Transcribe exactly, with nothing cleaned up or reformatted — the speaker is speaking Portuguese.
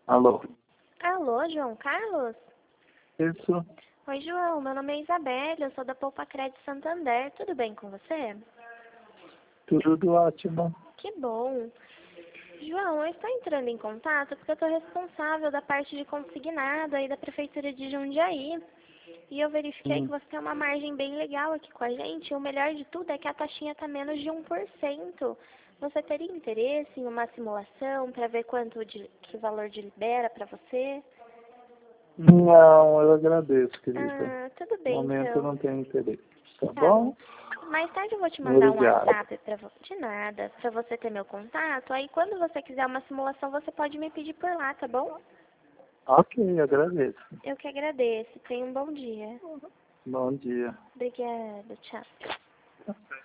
Alô? Alô, João Carlos? Isso, Oi, João. Meu nome é Isabelle, eu sou da Poupa Crédito Santander. Tudo bem com você? tudo ótimo. Que bom. João, eu estou entrando em contato porque eu estou responsável da parte de consignado aí da Prefeitura de Jundiaí. E eu verifiquei que Hum, você tem uma margem bem legal aqui com a gente. E o melhor de tudo é que a taxinha está menos de um por cento. Você teria interesse em uma simulação para ver quanto de, que valor de libera para você? Não, eu agradeço, querida. Ah, tudo No bem momento eu então. não tenho interesse. Tá Tá bom. bom? Mais tarde eu vou te mandar um Obrigado. WhatsApp pra vo... de nada, pra você ter meu contato. Aí quando você quiser uma simulação, você pode me pedir por lá, tá bom? Ok, agradeço. Eu que agradeço. Tenha um bom dia. Bom dia. Obrigada. Tchau.